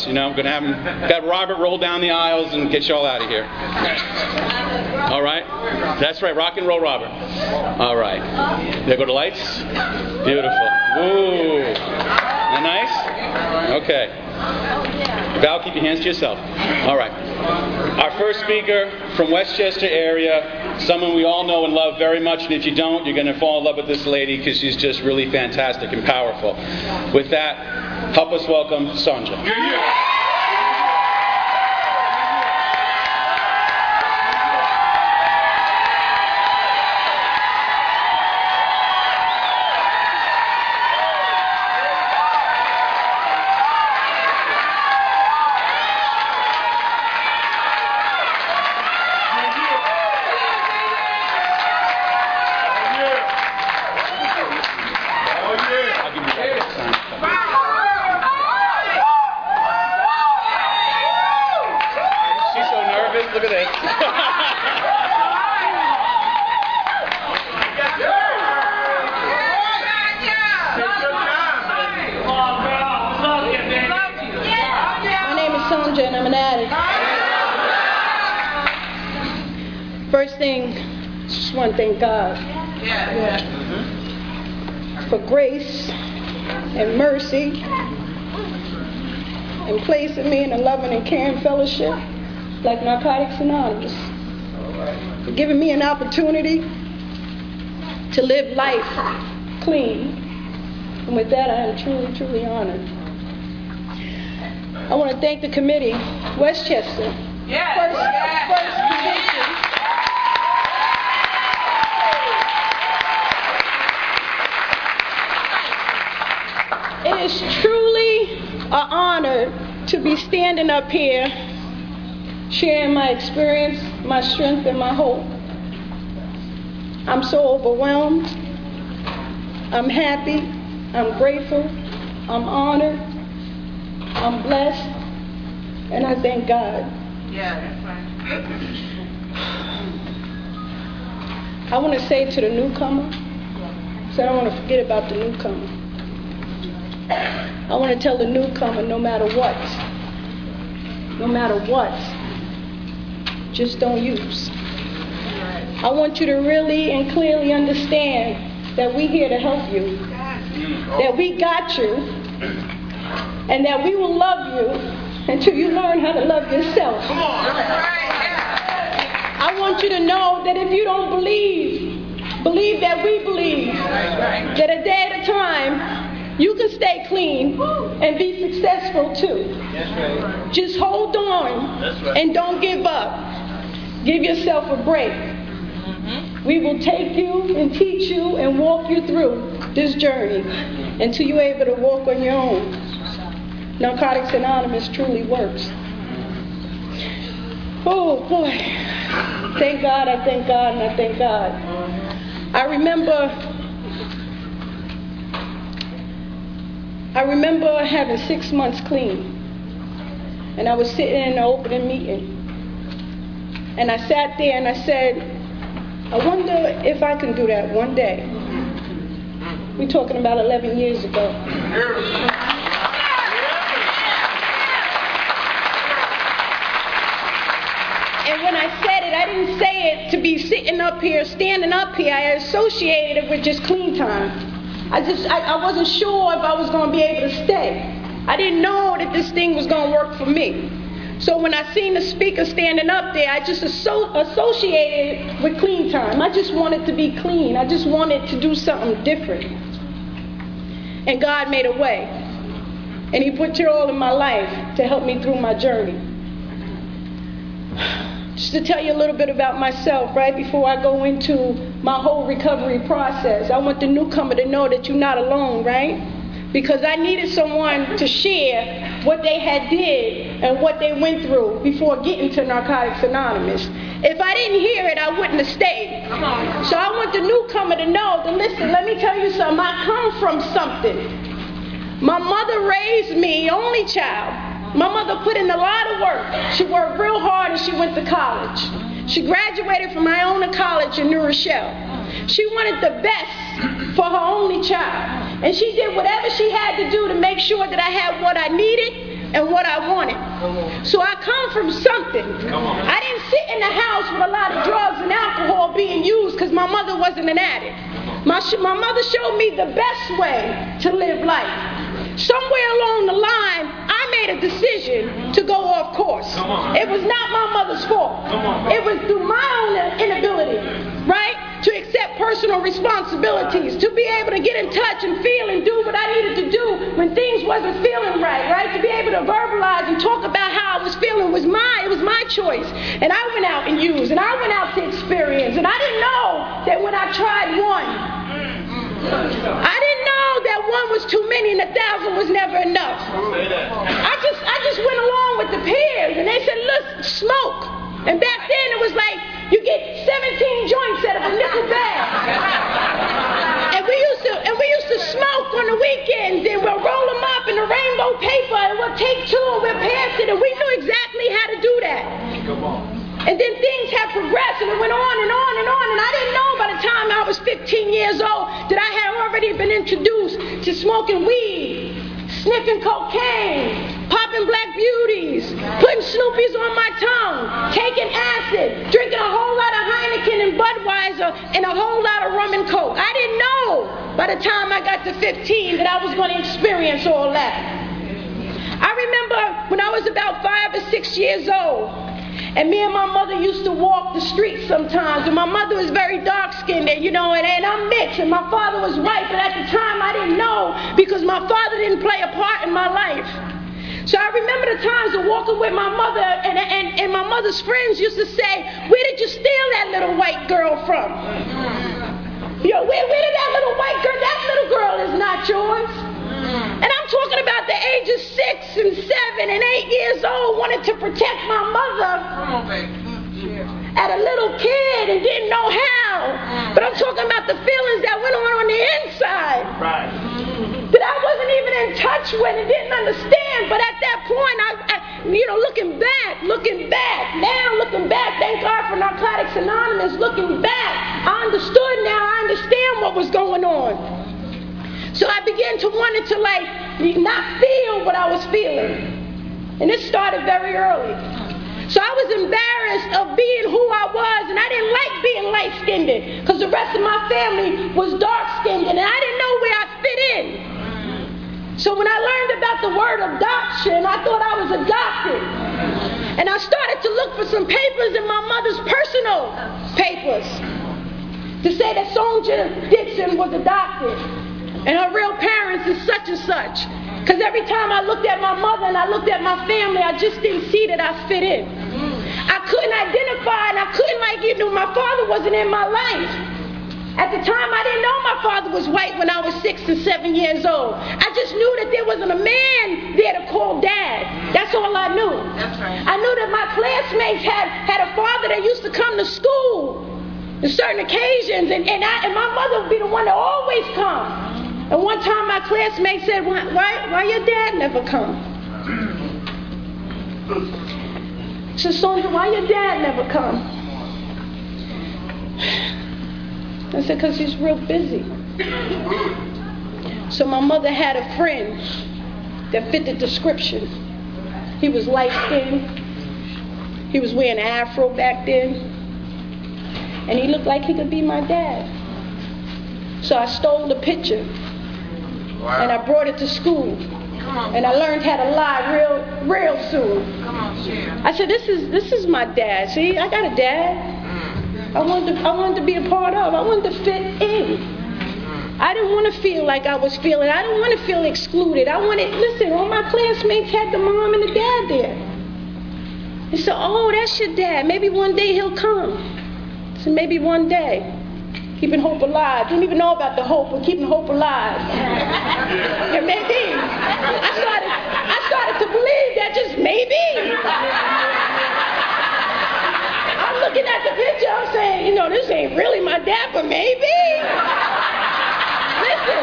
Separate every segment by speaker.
Speaker 1: You know, I'm going to have Robert roll down the aisles and get you all out of here. All right? That's right. Rock and roll, Robert. All right. There go the lights. Beautiful. Ooh. Isn't that nice? Okay. Val, keep your hands to yourself. All right. Our first speaker from Westchester area, someone we all know and love very much, and if you don't, you're going to fall in love with this lady because she's just really fantastic and powerful. With that, help us welcome Sonja. Look at this.
Speaker 2: My name is Sonja and I'm an addict. First thing, just want to thank God for grace and mercy and placing me in a loving and caring fellowship like Narcotics Anonymous, for giving me an opportunity to live life clean. And with that, I am truly, truly honored. I want to thank the committee, Westchester, first division. It is truly an honor to be standing up here sharing my experience, my strength, and my hope. I'm so overwhelmed. I'm happy. I'm grateful. I'm honored. I'm blessed. And I thank God.
Speaker 3: Yeah, that's right.
Speaker 2: I want to say to the newcomer, so I don't want to forget about the newcomer. I want to tell the newcomer, no matter what, just don't use. I want you to really and clearly understand that we're here to help you, that we got you, and that we will love you until you learn how to love yourself. I want you to know that if you don't believe that we believe, that a day at a time, you can stay clean and be successful too. Just hold on and don't give up. Give yourself a break. We will take you and teach you and walk you through this journey until you're able to walk on your own. Narcotics Anonymous truly works. Oh boy. Thank God, I thank God, and I thank God. I remember having 6 months clean. And I was sitting in an opening meeting. And I sat there and I said, I wonder if I can do that one day. We're talking about 11 years ago. And when I said it, I didn't say it to be sitting up here, standing up here. I associated it with just clean time. I wasn't sure if I was going to be able to stay. I didn't know that this thing was going to work for me. So when I seen the speaker standing up there, I just associated it with clean time. I just wanted to be clean. I just wanted to do something different. And God made a way. And He put you all in my life to help me through my journey. Just to tell you a little bit about myself, right before I go into my whole recovery process, I want the newcomer to know that you're not alone, right? Because I needed someone to share what they had did and what they went through before getting to Narcotics Anonymous. If I didn't hear it, I wouldn't have stayed. So I want the newcomer to know that, listen, let me tell you something. I come from something. My mother raised me, only child. My mother put in a lot of work. She worked real hard and she went to college. She graduated from Iona College in New Rochelle. She wanted the best for her only child. And she did whatever she had to do to make sure that I had what I needed, and what I wanted. So I come from something. I didn't sit in the house with a lot of drugs and alcohol being used because my mother wasn't an addict. My mother showed me the best way to live life. Somewhere along the line, I made a decision to go off course. It was not my mother's fault. It was through my own inability, right, to accept personal responsibilities, to be able to get in touch and feel and do what I needed to do when things wasn't feeling right, to be able to verbalize and talk about how I was feeling it was my choice. And I went out and used, and I went out to experience, and I didn't know that when I tried one, I didn't know that one was too many and 1,000 was never enough. I just went along with the peers, and they said, look, smoke. And back then it was like you get 17 joints out of a nickel bag. And we used to smoke on the weekends, and we'll roll them up in the rainbow paper, and we'll take two and we'll pass it, and we knew exactly how to do that. And then things have progressed, and it went on and on and on, and I didn't know by the time I was 15 years old that I had already been introduced to smoking weed, sniffing cocaine, popping Black Beauties, putting Snoopies on my tongue, taking acid, drinking a whole lot of Heineken and Budweiser, and a whole lot of rum and Coke. I didn't know by the time I got to 15 that I was going to experience all that. I remember when I was about 5 or 6 years old, and me and my mother used to walk the streets sometimes, and my mother was very dark-skinned, and I'm mixed, and my father was white, but at the time I didn't know because my father didn't play a part in my life. So I remember the times of walking with my mother, and my mother's friends used to say, where did you steal that little white girl from? Where did that little white girl, that little girl is not yours. And I'm talking about the ages 6 and 7 and 8 years old, wanted to protect my mother at a little kid and didn't know how. But I'm talking about the feelings that went on the inside. Right. That I wasn't even in touch with and didn't understand. But at that point, looking back, thank God for Narcotics Anonymous, looking back, I understood now, I understand what was going on. So I began to want to not feel what I was feeling. And this started very early. So I was embarrassed of being who I was, and I didn't like being light-skinned because the rest of my family was dark-skinned, and I didn't know where I fit in. So when I learned about the word adoption, I thought I was adopted. And I started to look for some papers in my mother's personal papers to say that Sonja Dixon was adopted. And her real parents is such and such. Because every time I looked at my mother and I looked at my family, I just didn't see that I fit in. I couldn't identify, and I couldn't my father wasn't in my life. At the time, I didn't know my father was white when I was 6 and 7 years old. I just knew that there wasn't a man there to call dad. That's all I knew.
Speaker 3: That's right.
Speaker 2: I knew that my classmates had a father that used to come to school on certain occasions, and my mother would be the one that always come. And one time my classmate said, why your dad never come? She said, Sonja, why your dad never come? I said, because he's real busy. So my mother had a friend that fit the description. He was light-skinned. He was wearing an afro back then. And he looked like he could be my dad. So I stole the picture. Wow. And I brought it to school. And I learned how to lie real soon.
Speaker 3: Come on, share.
Speaker 2: I said, this is my dad. See, I got a dad. I wanted to be a part of. I wanted to fit in. I didn't want to feel like I was feeling. I didn't want to feel excluded. Listen, all my classmates had the mom and the dad there. They said, oh, that's your dad. Maybe one day he'll come. I said, maybe one day. Keeping hope alive. Didn't even know about the hope, but keeping hope alive. Yeah, maybe. I started to believe that just maybe. I'm looking at the picture, I'm saying, this ain't really my dad, but maybe. Listen.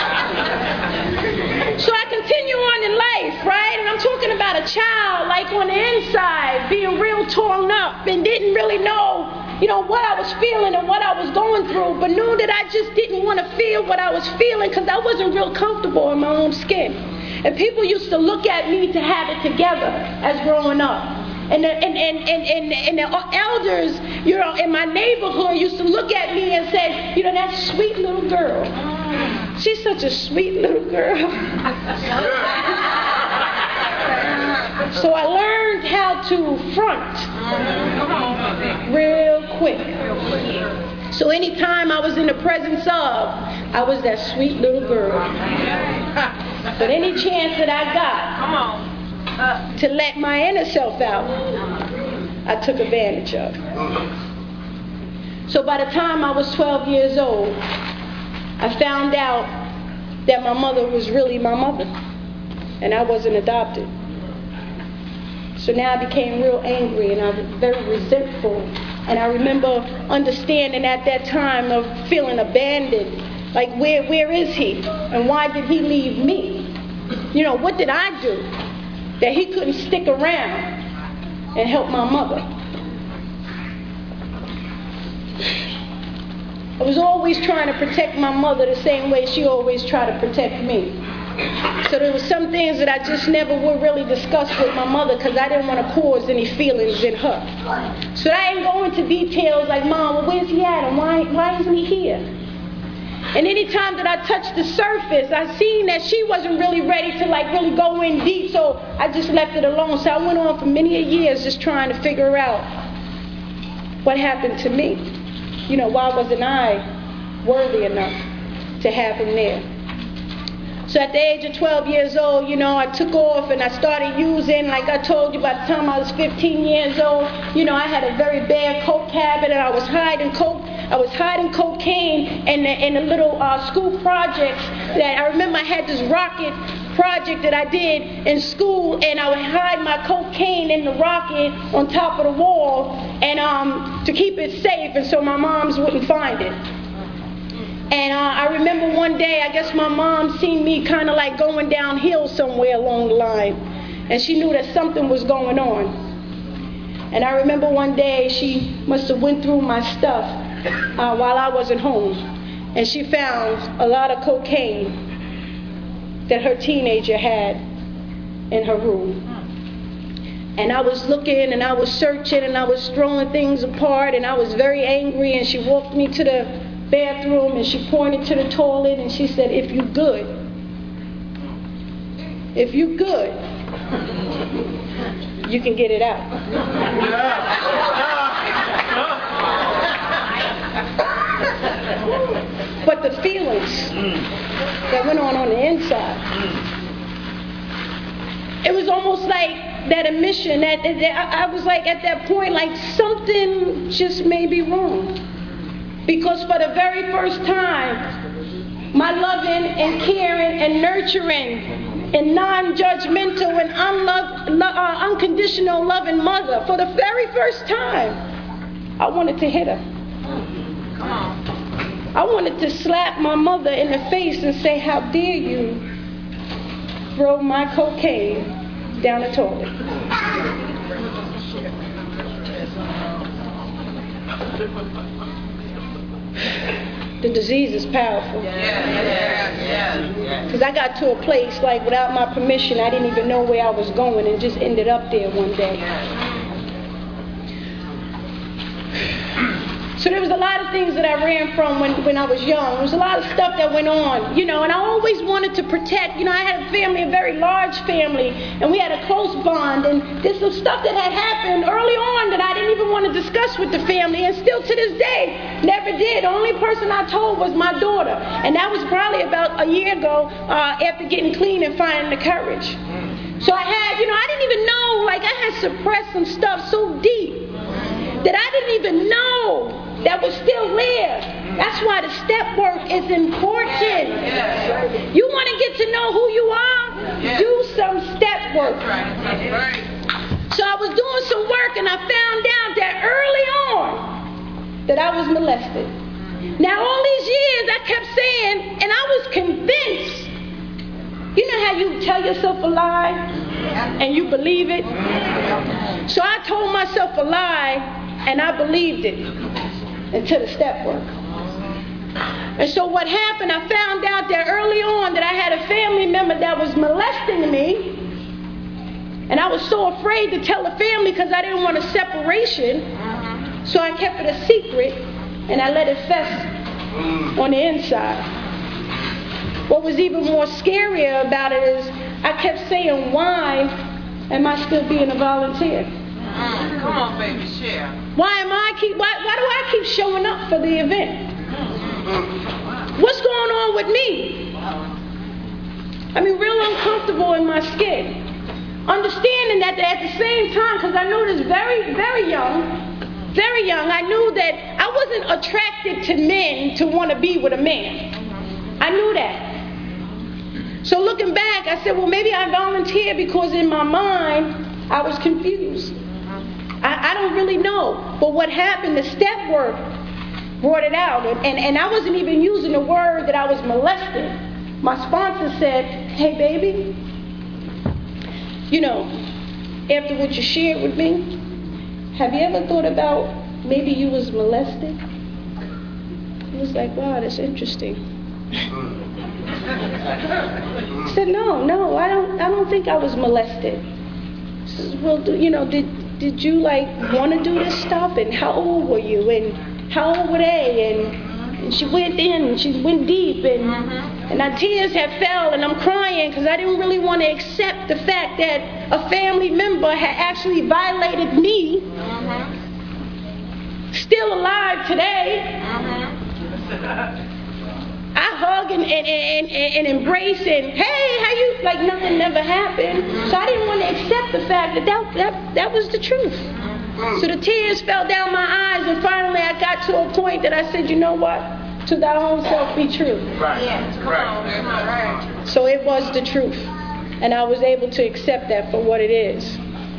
Speaker 2: So I continue on in life, right? And I'm talking about a child, like on the inside, being real torn up and didn't really know, what I was feeling and what I was going through, but knew that I just didn't want to feel what I was feeling because I wasn't real comfortable in my own skin. And people used to look at me to have it together as growing up. And the elders, you know, in my neighborhood used to look at me and say, you know, that sweet little girl. She's such a sweet little girl. So I learned how to front real quick. So anytime I was in the presence of, I was that sweet little girl. But any chance that I got to let my inner self out, I took advantage of. So by the time I was 12 years old, I found out that my mother was really my mother, and I wasn't adopted. So now I became real angry, and I was very resentful. And I remember understanding at that time of feeling abandoned. Like, where is he? And why did he leave me? You know, what did I do that he couldn't stick around and help my mother? I was always trying to protect my mother the same way she always tried to protect me. So there were some things that I just never would really discuss with my mother because I didn't want to cause any feelings in her. So I didn't go into details like, Mom, well, where's he at and why isn't he here? And any time that I touched the surface, I seen that she wasn't really ready to really go in deep, so I just left it alone. So I went on for many years just trying to figure out what happened to me. You know, why wasn't I worthy enough to have him there? So at the age of 12 years old, you know, I took off and I started using, like I told you, by the time I was 15 years old, you know, I had a very bad coke habit, and I was hiding cocaine in the little school projects that I remember. I had this rocket project that I did in school, and I would hide my cocaine in the rocket on top of the wall and to keep it safe, and so my moms wouldn't find it. And I remember one day, I guess my mom seen me kind of like going downhill somewhere along the line, and she knew that something was going on. And I remember one day she must have went through my stuff while I wasn't home, and she found a lot of cocaine that her teenager had in her room. And I was looking and I was searching and I was throwing things apart, and I was very angry, and she walked me to the bathroom and she pointed to the toilet and she said, if you good, you can get it out. But the feelings that went on the inside, it was almost like that admission that I was like at that point, like something just may be wrong. Because for the very first time, my loving and caring and nurturing and non-judgmental and unconditional loving mother, for the very first time, I wanted to hit her. I wanted to slap my mother in the face and say, how dare you throw my cocaine down the toilet? The disease is powerful. Because I got to a place like without my permission, I didn't even know where I was going and just ended up there one day. So there was a lot of things that I ran from when I was young. There was a lot of stuff that went on, you know, and I always wanted to protect. You know, I had a family, a very large family, and we had a close bond. And there's some stuff that had happened early on that I didn't even want to discuss with the family, and still to this day, never did. The only person I told was my daughter, and that was probably about a year ago after getting clean and finding the courage. So I had, you know, I didn't even know, like I had suppressed some stuff so deep that I didn't even know that was still there. That's why the step work is important. You want to get to know who you are? Do some step work. So I was doing some work and I found out that early on that I was molested. Now all these years I kept saying, and I was convinced. You know how you tell yourself a lie and you believe it? So I told myself a lie and I believed it. Until the step work. And so what happened, I found out that early on that I had a family member that was molesting me. And I was so afraid to tell the family because I didn't want a separation. So I kept it a secret and I let it fester on the inside. What was even more scarier about it is I kept saying, why am I still being a volunteer?
Speaker 3: Come on, baby, share.
Speaker 2: Why do I keep showing up for the event? What's going on with me? I mean, real uncomfortable in my skin. Understanding that at the same time, because I knew this very young, I knew that I wasn't attracted to men to want to be with a man. I knew that. So looking back, I said, well, maybe I volunteered because in my mind, I was confused. I don't really know. But what happened, the step work brought it out. And I wasn't even using the word that I was molested. My sponsor said, hey, baby, you know, after what you shared with me, have you ever thought about maybe you was molested? He was like, wow, that's interesting. I said, no, I don't think I was molested. He says, well, did you like want to do this stuff? And how old were you? And how old were they? And she went in and she went deep and our tears had fell and I'm crying because I didn't really want to accept the fact that a family member had actually violated me. Still alive today. I hug and embrace and hey, how you, like nothing never happened. So I didn't want to accept the fact that was the truth. So the tears fell down my eyes and finally I got to a point that I said, you know what? To thy own self be true.
Speaker 3: Right. Yes, come on. Right.
Speaker 2: So it was the truth. And I was able to accept that for what it is.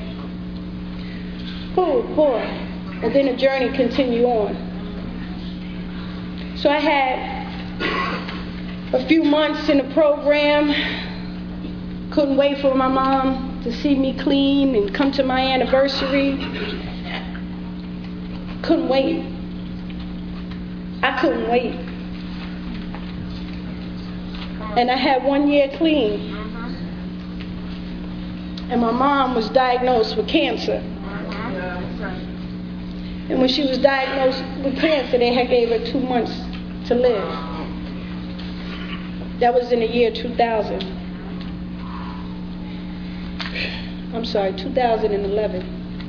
Speaker 2: Oh boy. And then the journey continued on. So I had a few months in the program. Couldn't wait for my mom to see me clean and come to my anniversary. Couldn't wait. I couldn't wait. And I had 1 year clean. And my mom was diagnosed with cancer. And when she was diagnosed with cancer, they had gave her 2 months to live. That was in the year 2000. I'm sorry, 2011.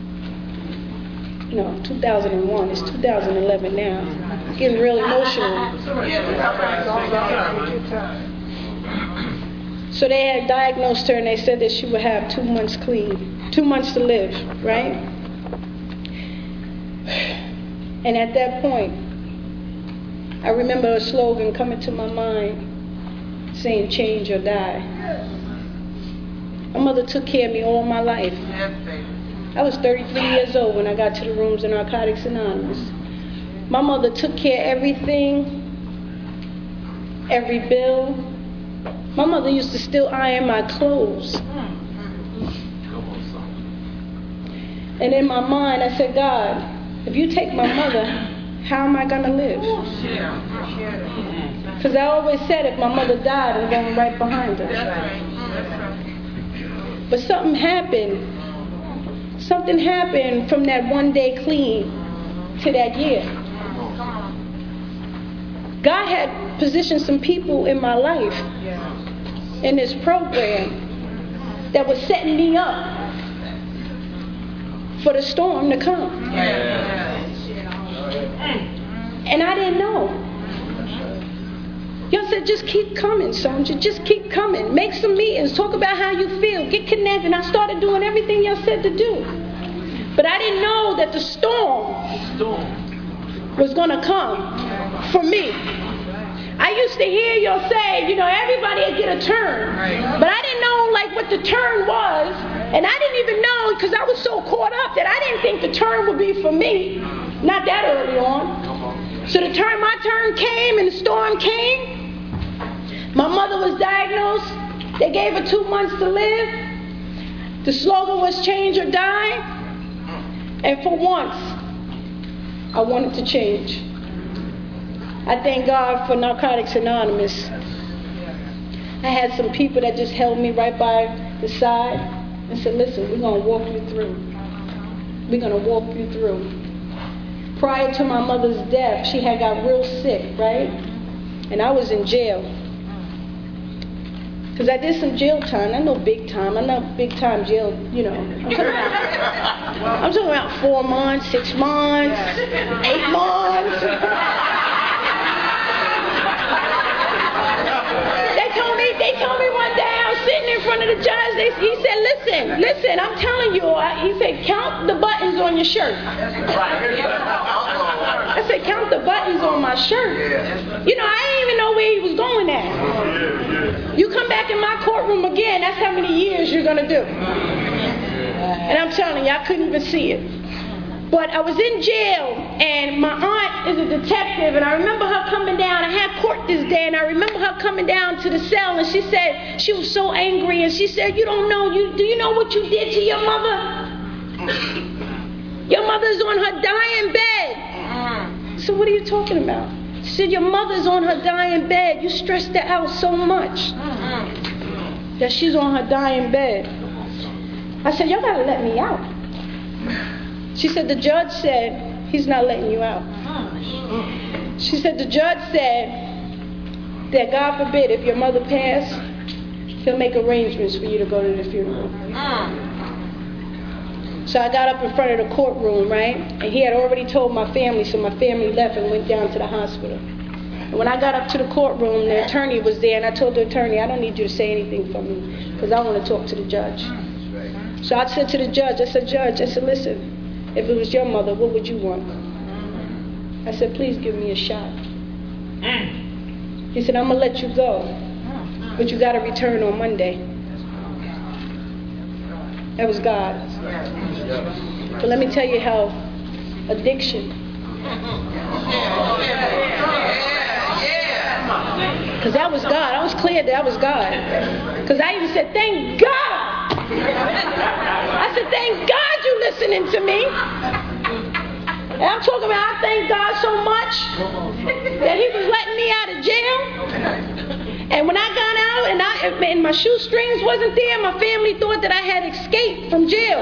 Speaker 2: No, 2001. It's 2011 now. It's getting real emotional. So they had diagnosed her and they said that she would have 2 months clean, 2 months to live, right? And at that point, I remember a slogan coming to my mind saying, change or die. My mother took care of me all my life. I was 33 years old when I got to the rooms in Narcotics Anonymous. My mother took care of everything, every bill. My mother used to still iron my clothes. And in my mind, I said, God, if you take my mother, how am I going to live? Because I always said if my mother died, I'm going right behind her. But something happened. Something happened from that 1 day clean to that year. God had positioned some people in my life in this program that was setting me up for the storm to come. And I didn't know. Y'all said, just keep coming, Sonja. Just keep coming. Make some meetings. Talk about how you feel. Get connected. And I started doing everything y'all said to do. But I didn't know that the storm was going to come for me. I used to hear y'all say, everybody would get a turn. But I didn't know, what the turn was. And I didn't even know, because I was so caught up that I didn't think the turn would be for me. Not that early on. So my turn came and the storm came. My mother was diagnosed. They gave her 2 months to live. The slogan was change or die. And for once, I wanted to change. I thank God for Narcotics Anonymous. I had some people that just held me right by the side and said, listen, we're going to walk you through. We're going to walk you through. Prior to my mother's death, she had got real sick, right? And I was in jail. Because I did some jail time. I know big time. I know big time jail, you know. I'm talking about 4 months, 6 months, 8 months. They told me one day I was sitting in front of the judge. He said, listen, I'm telling you. He said, count the buttons on your shirt. I said, count the buttons on my shirt. You know, I didn't even know where he was going at. You come back in my courtroom again, that's how many years you're going to do. And I'm telling you, I couldn't even see it. But I was in jail, and my aunt is a detective, and I remember her coming down. I had court this day, and I remember her coming down to the cell, and she said, she was so angry, and she said, do you know what you did to your mother? Your mother's on her dying bed. So what are you talking about? She said, your mother's on her dying bed. You stressed her out so much that she's on her dying bed. I said, y'all gotta let me out. She said, the judge said, he's not letting you out. She said, the judge said that God forbid, if your mother passed, he'll make arrangements for you to go to the funeral. So I got up in front of the courtroom, right? And he had already told my family, so my family left and went down to the hospital. And when I got up to the courtroom, the attorney was there, and I told the attorney, I don't need you to say anything for me, because I want to talk to the judge. So I said to the judge, Judge, listen, if it was your mother, what would you want? I said, please give me a shot. He said, I'm going to let you go, but you got to return on Monday. That was God. But let me tell you how addiction. Because that was God. I was clear that was God. Because I even said, thank God. I said, thank God you listening to me. And I'm talking about, I thank God so much that he was letting me out of jail. And when I got out and my shoestrings wasn't there, my family thought that I had escaped from jail.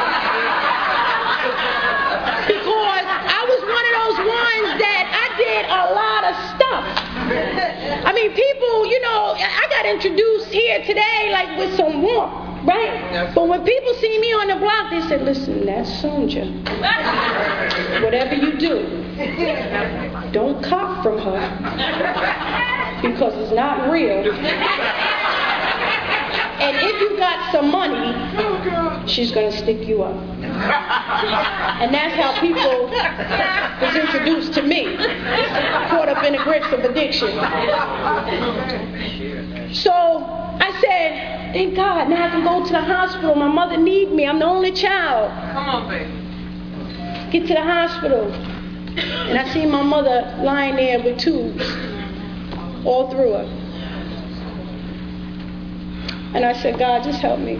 Speaker 2: Because I was one of those ones that I did a lot of stuff. I mean, people, you know, I got introduced here today like with some warmth. Right? But when people see me on the block, they say, listen, that's Sonja. Whatever you do, don't cop from her. Because it's not real. And if you got some money, she's going to stick you up. And that's how people was introduced to me. Caught up in the grips of addiction. So I said, thank God, now I can go to the hospital. My mother needs me. I'm the only child.
Speaker 3: Come on, baby.
Speaker 2: Get to the hospital. And I see my mother lying there with tubes all through her. And I said, God, just help me.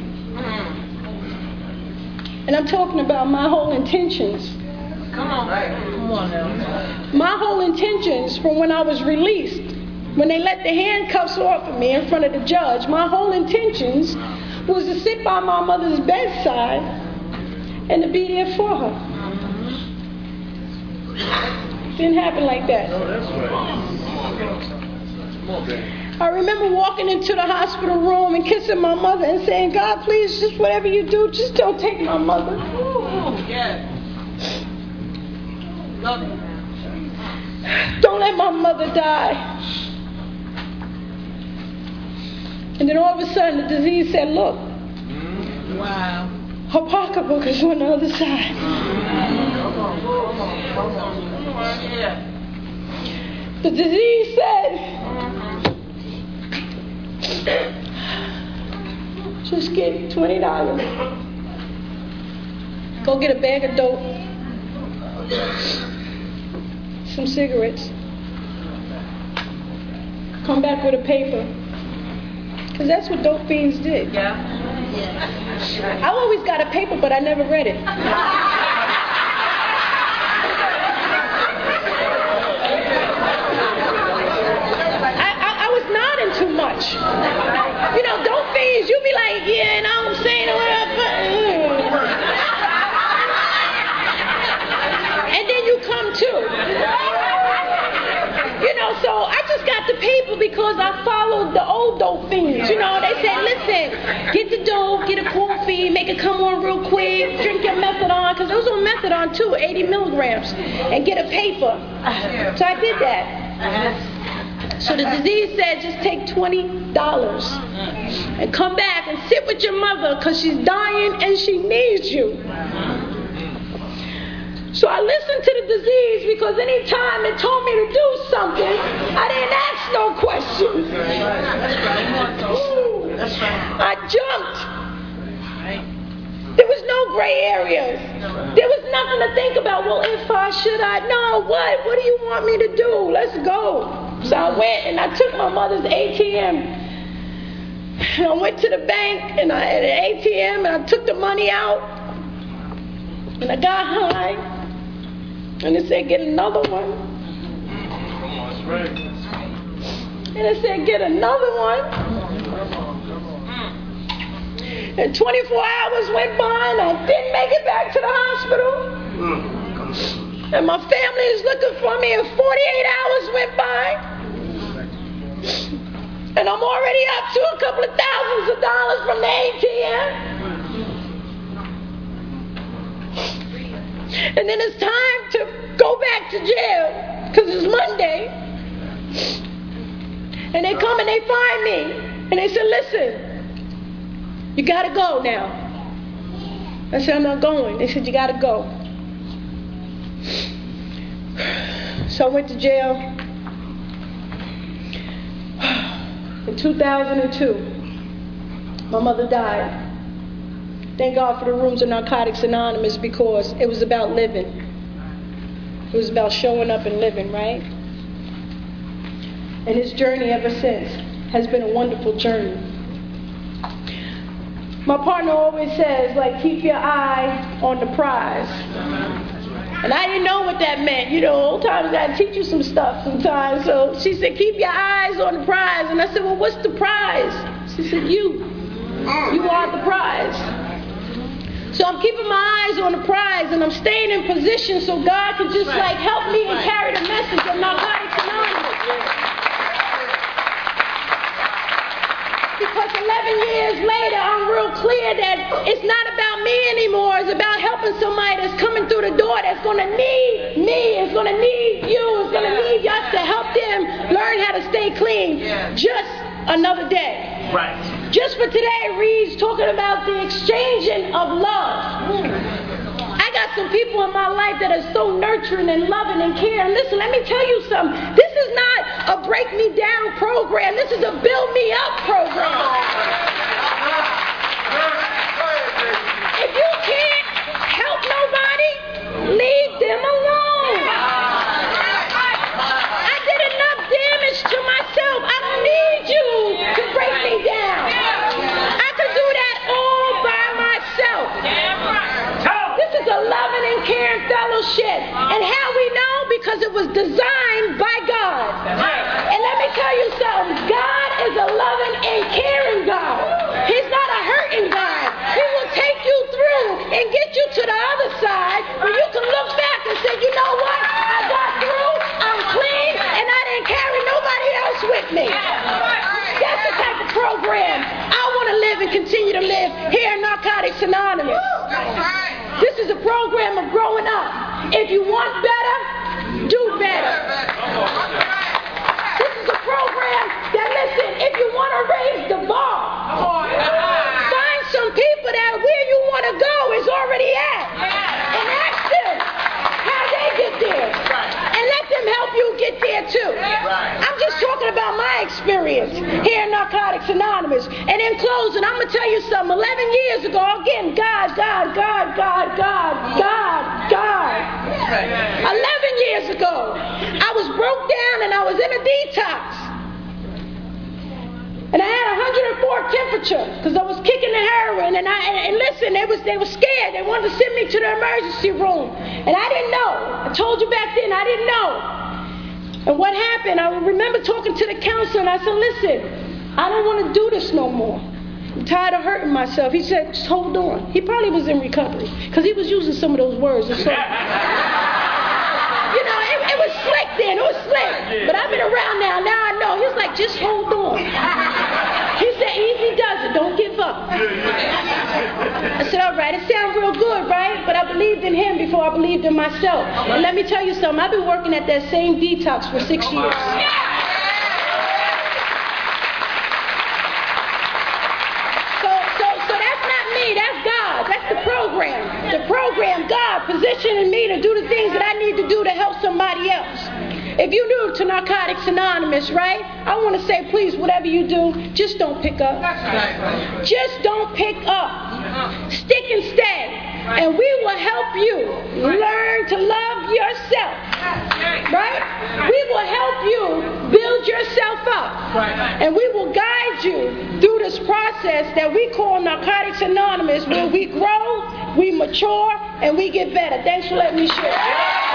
Speaker 2: And I'm talking about my whole intentions.
Speaker 3: Come on. Come on now.
Speaker 2: My whole intentions from when I was released. When they let the handcuffs off of me in front of the judge, my whole intentions was to sit by my mother's bedside and to be there for her. It didn't happen like that. I remember walking into the hospital room and kissing my mother and saying, God, please, just whatever you do, just don't take my mother.
Speaker 3: Yes. Love you.
Speaker 2: Don't let my mother die. And then all of a sudden the disease said, look.
Speaker 3: Wow.
Speaker 2: Her pocketbook is on the other side. The disease said, just get $20. Go get a bag of dope, some cigarettes. Come back with a paper. Because that's what dope fiends did.
Speaker 3: Yeah.
Speaker 2: I always got a paper, but I never read it. much. You know, dope fiends, you be like, yeah, and I'm saying whatever. And then you come to. You know, so I just got the people because I followed the old dope fiends. You know, they said, listen, get the dope, get a coffee, make it come on real quick, drink your methadone, because it was on methadone too, 80 milligrams, and get a paper. So I did that. So the disease said, just take $20 and come back and sit with your mother because she's dying and she needs you. So I listened to the disease because anytime it told me to do something, I didn't ask no questions. I jumped. There was no gray areas. There was nothing to think about. Well, if I, should I? No, what? What do you want me to do? Let's go. So I went and I took my mother's ATM. I went to the bank and I had an ATM and I took the money out. And I got high. And it said, get another one. And it said, get another one. And 24 hours went by and I didn't make it back to the hospital. And my family is looking for me and 48 hours went by. And I'm already up to a couple of thousands of dollars from the ATM. And then it's time to go back to jail because it's Monday. And they come and they find me. And they said, listen, you got to go now. I said, I'm not going. They said, you got to go. So I went to jail in 2002. My mother died. Thank God for the rooms of Narcotics Anonymous because it was about living. It was about showing up and living, right? And his journey ever since has been a wonderful journey. My partner always says, like, keep your eye on the prize. And I didn't know what that meant. You know, old times I teach you some stuff sometimes. So she said, keep your eyes on the prize. And I said, well, what's the prize? She said, you. You are the prize. So I'm keeping my eyes on the prize and I'm staying in position so God can just like help me and carry the message of Narcotics Anonymous. Because 11 years later, I'm real clear that it's not about me anymore. It's about helping somebody that's coming through the door that's going to need me. It's going to need you. It's going to need us to help them learn how to stay clean. Just another day.
Speaker 4: Right.
Speaker 2: Just for today, Reed's talking about the exchanging of love. I got some people in my life that are so nurturing and loving and caring. Listen, let me tell you something. This is not a break me down program. This is a build me up program. If you can't help nobody, leave them alone. I did enough damage to myself. I don't need you to break me down. I could do that all by myself. This is a loving and caring fellowship. And how we know? Because it was designed by God. And let me tell you something. God is a loving and caring God. He's not a hurting God. He will take you through and get you to the other side where you can look back and say, you know what? I got through. I'm clean. And I didn't carry nobody else with me. That's the type of program I want to live and continue to live here in Narcotics Anonymous. This is a program of growing up. If you want better, do better. This is a program that, listen, if you want to raise the bar, find some people that where you want to go is already at. And ask them how they get there. And let them help you get there too. I'm just talking about my experience here in Narcotics Anonymous. And in closing, I'm going to tell you something. 11 years ago, again, God. 11 years ago, I was broke down and I was in a detox. And I had 104 temperature because I was kicking the heroin. And listen, they were scared. They wanted to send me to the emergency room. And I didn't know. I told you back then, I didn't know. And what happened, I remember talking to the counselor and I said, listen, I don't want to do this no more. I'm tired of hurting myself. He said, just hold on. He probably was in recovery because he was using some of those words. And so, you know, it was slick then. It was slick. But I've been around now. Now I know. He's like, just hold on. He said, easy does it. Don't give up. I said, all right. It sounds real good, right? But I believed in him before I believed in myself. And let me tell you something. I've been working at that same detox for 6 years. That's God. That's the program. The program, God, positioning me to do the things that I need to do to help somebody else. If you're new to Narcotics Anonymous, right, I want to say, please, whatever you do, just don't pick up. Just don't pick up. Stick and stay. And we will help you learn to love yourself. Right? We will help you build yourself up. And we will guide you through this process that we call Narcotics Anonymous, where we grow, we mature, and we get better. Thanks for letting me share.